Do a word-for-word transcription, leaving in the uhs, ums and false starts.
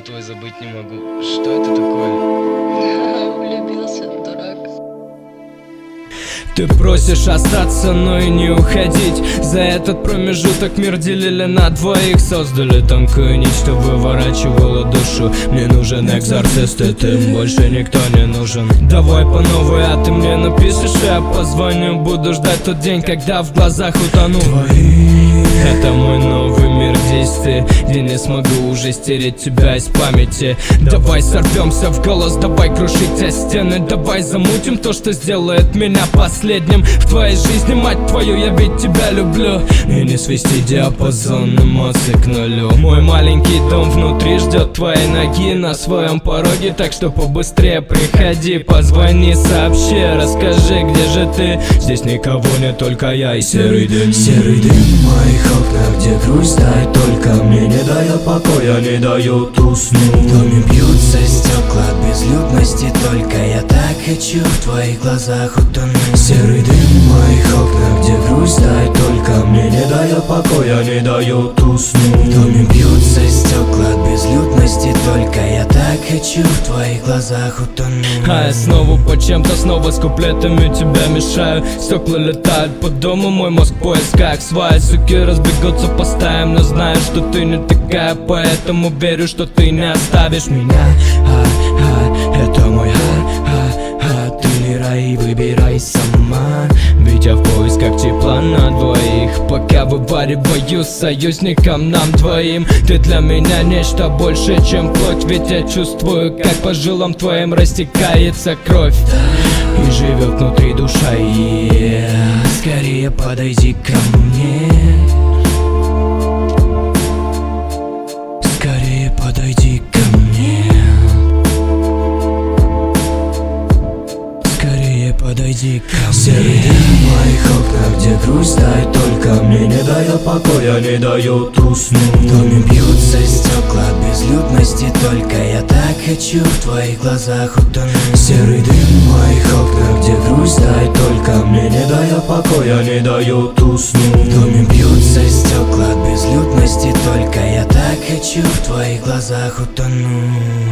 твой забыть не могу. Что это такое? Влюбился, дурак. Ты просишь остаться, но и не уходить. За этот промежуток мир делили на двоих. Создали тонкую нить, что выворачивала душу. Мне нужен экзорцист, и ты больше никто не нужен. Давай по новой, а ты мне напишешь, я позвоню. Буду ждать тот день, когда в глазах утону. Это мой новый мир действий, где не смогу уже стереть тебя из памяти. Давай сорвемся в голос, давай крушить о стены. Давай замутим то, что сделает меня последним в твоей жизни, мать твою, я ведь тебя люблю. И не свести диапазон эмоций к нулю. Мой маленький дом внутри ждет твоей ноги на своем пороге, так что побыстрее приходи, позвони, сообщи, расскажи, где же ты. Здесь никого нет, только я и серый дым. Серый дым в моих окнах, где грусть дай только мне не дает покоя, не дает уснуть. В доме бьются стекла от безлюдности, только я так хочу в твоих глазах утонуть. Серый дым в моих окнах, где грусть дай только мне не дает покоя, не дает уснуть. В доме бьются стекла от безлюдности, только я так хочу в твоих глазах утонуть. А я снова по чем-то, снова с куплетами тебя мешаю. Стекла летают по дому, мой мозг в поисках свай. Суки разбегутся по стаям, но знаю, что ты не такая, поэтому верю, что ты не оставишь меня. А, а, это мой а, а, ты не рай, выбирай сама. Ведь я в поисках тепла на двоих, пока вывариваю союзником нам двоим. Ты для меня нечто больше, чем плоть, ведь я чувствую, как по жилам твоим растекается кровь и живет внутри душа. Yeah. Скорее подойди ко мне, скорее подойди ко мне, скорее подойди ко мне. Серый дым в моих окнах, где грусть дай только мне не дает покоя, не дает уснуть. В доме бьются стекла от безлюдности, только я так хочу в твоих глазах утонуть. Серый дым в моих окнах, где грусть дай только мне не дает покоя, не дает уснуть. В доме бьются стекла от безлюдности, только я так хочу в твоих глазах утонуть.